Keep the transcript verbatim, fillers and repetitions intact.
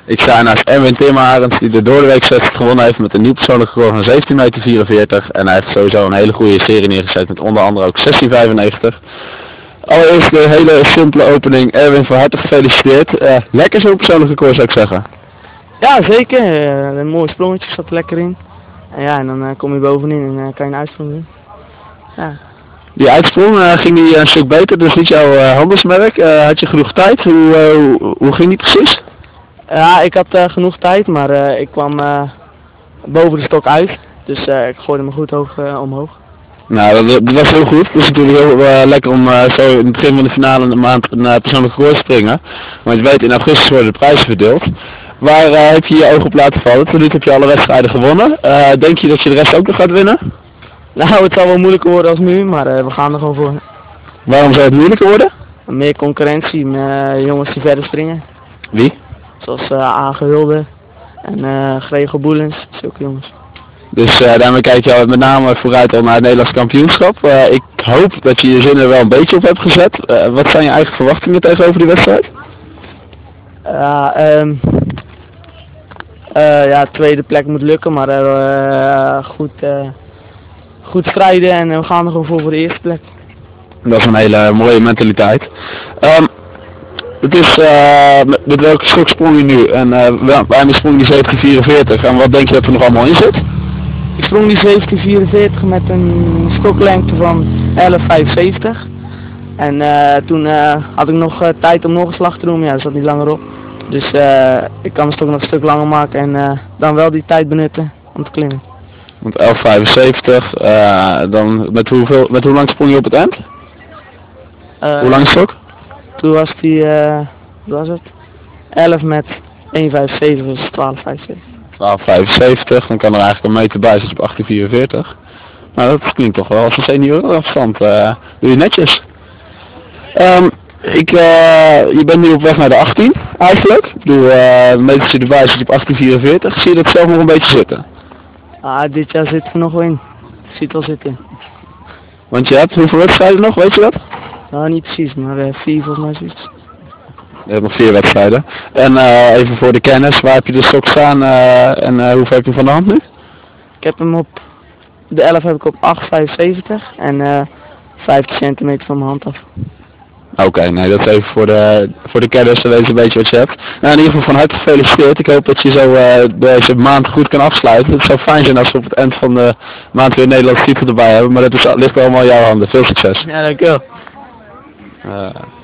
Ik sta naast Erwin Timmerarends die de doordeweekswedstrijd gewonnen heeft met een nieuw persoonlijk record van zeventien meter vierenveertig. En hij heeft sowieso een hele goede serie neergezet met onder andere ook zestien vijfennegentig. Allereerst de hele simpele opening. Erwin, van harte gefeliciteerd. Uh, lekker zo'n persoonlijk record zou ik zeggen. Ja, zeker. Uh, een mooi sprongetje zat er lekker in. En ja, en dan uh, kom je bovenin en uh, kan je een uitsprong doen. Ja. Die uitsprong uh, ging die een stuk beter, dus niet jouw uh, handelsmerk. Uh, had je genoeg tijd? Hoe, uh, hoe, hoe ging die precies? Ja, ik had uh, genoeg tijd, maar uh, ik kwam uh, boven de stok uit. Dus uh, ik gooide me goed hoog uh, omhoog. Nou, dat, dat was heel goed. Het is natuurlijk heel uh, lekker om uh, zo in het begin van de finale een maand een uh, persoonlijk record te springen. Want je weet, in augustus worden de prijzen verdeeld. Waar uh, heb je je oog op laten vallen? Tot nu toe heb je alle wedstrijden gewonnen. Uh, denk je dat je de rest ook nog gaat winnen? Nou, het zal wel moeilijker worden als nu, maar uh, we gaan er gewoon voor. Waarom zou het moeilijker worden? Meer concurrentie met uh, jongens die verder springen. Wie? Zoals uh, Age Hulde en uh, Gregor Boelens, zulke jongens. Dus uh, daarmee kijk je al met name vooruit al naar het Nederlands kampioenschap. Uh, ik hoop dat je je zin er wel een beetje op hebt gezet. Uh, wat zijn je eigen verwachtingen tegenover die wedstrijd? Ja, uh, um, uh, ja, tweede plek moet lukken, maar uh, goed, uh, goed strijden en we gaan er gewoon voor voor de eerste plek. Dat is een hele mooie mentaliteit. Um, het is, uh, met, met welke stok sprong je nu? En uh, waarom sprong die zeventien vierenveertig? En wat denk je dat er nog allemaal in zit? Ik sprong die zeventien vierenveertig met een stoklengte van elf vijfenzeventig. En uh, toen uh, had ik nog uh, tijd om nog een slag te doen, maar ja, dat zat niet langer op. Dus uh, ik kan de stok nog een stuk langer maken en uh, dan wel die tijd benutten om te klimmen. Want elf vijfenzeventig, uh, dan met, hoeveel, met hoe lang sprong je op het eind? Uh, hoe lang is het ook? Toen was die, uh, wat was het? elf met één vijfenzeventig, dus twaalf vijfenzeventig. twaalf vijfenzeventig, dan kan er eigenlijk een meter bij zitten op achttien vierenveertig. Maar dat klinkt toch wel als een seniorenafstand. Uh, doe je netjes. Um, ik, uh, je bent nu op weg naar de achttien eigenlijk. Ik bedoel, uh, de meters die erbij zit op achttien vierenveertig. Zie je dat zelf nog een beetje zitten? Ah, dit jaar zit er nog wel in. Ik zie het al zitten. Want je hebt hoeveel wedstrijden nog, weet je dat? Nou, niet precies, maar uh, vier volgens mij zoiets. Je hebt nog vier wedstrijden. En uh, even voor de kennis, waar heb je de stok staan uh, en uh, hoeveel heb je van de hand nu? Ik heb hem op, de elf heb ik op acht vijfenzeventig en uh, vijftig centimeter van mijn hand af. Oké, okay, nee, dat is even voor de, voor de kennis, dan weet je een beetje wat je hebt. Nou, in ieder geval van harte gefeliciteerd. Ik hoop dat je zo uh, deze maand goed kan afsluiten. Het zou fijn zijn als we op het eind van de maand weer een Nederlands titel erbij hebben, maar dat is, ligt allemaal in jouw handen. Veel succes. Ja, dankjewel. Uh.